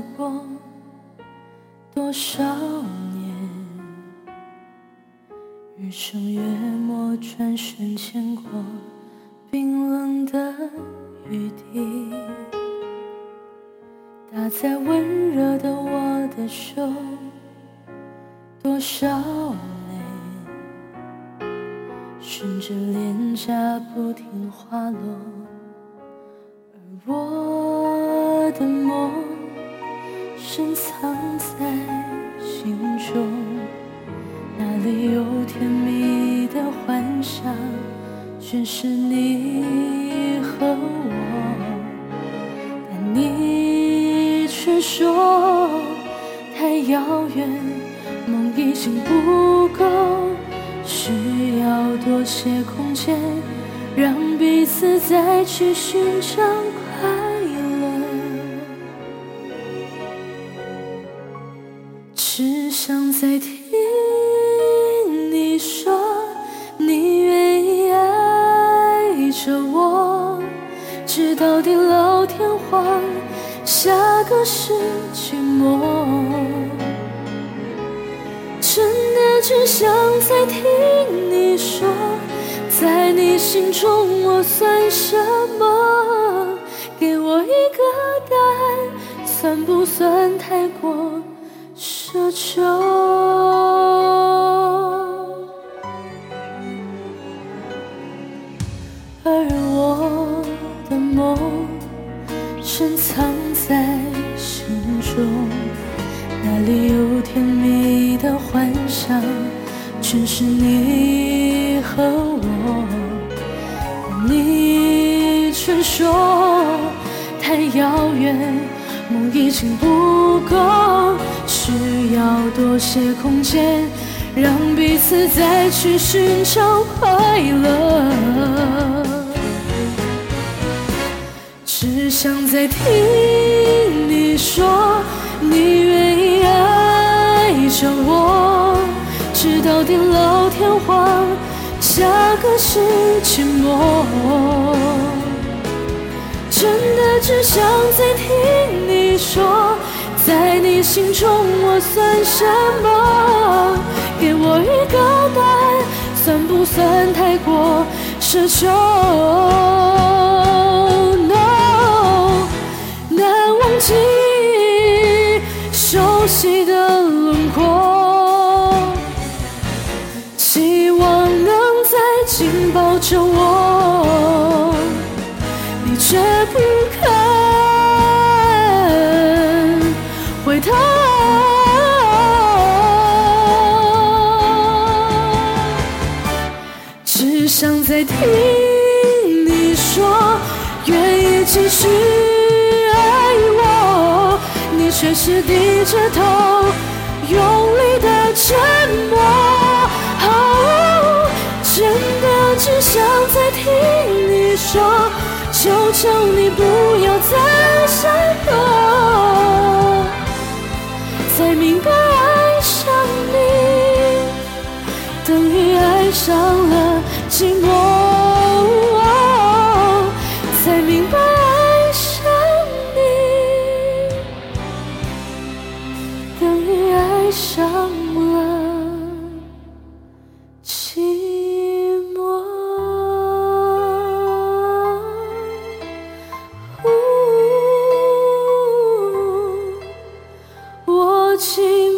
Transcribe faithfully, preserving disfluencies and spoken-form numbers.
过多少年，日升月没，转瞬间过冰冷的雨滴，打在温热的我的手，多少泪顺着脸颊不停滑落，而我的梦深藏在心中，那里有甜蜜的幻想，全是你和我，但你却说太遥远，梦已经不够，需要多些空间，让彼此再去寻找快乐。只想再听你说你愿意爱着我，直到地老天荒，下个世纪末。真的只想再听你说，在你心中我算什么？给我一个答案，算不算太过奢求？而我的梦深藏在心中，那里有甜蜜的幻想，全是你和我，你却说太遥远，梦已经不够，需要多些空间，让彼此再去寻找快乐。只想再听你说你愿意爱着我，直到地老天荒，下个世纪末。真的只想再听你说，在你心中我算什么？给我一个答案，算不算太过奢求？ No， 难忘记熟悉的轮廓，希望能再紧抱着我，你却不肯回头。只想再听你说，愿意继续爱我，你却是低着头，用力的沉默。哦，真的只想再听你说，求求你不要再闪躲，才明白爱上你等于爱上了寂寞，哦，才明白爱上你等于爱上了寂寞。我寂寞。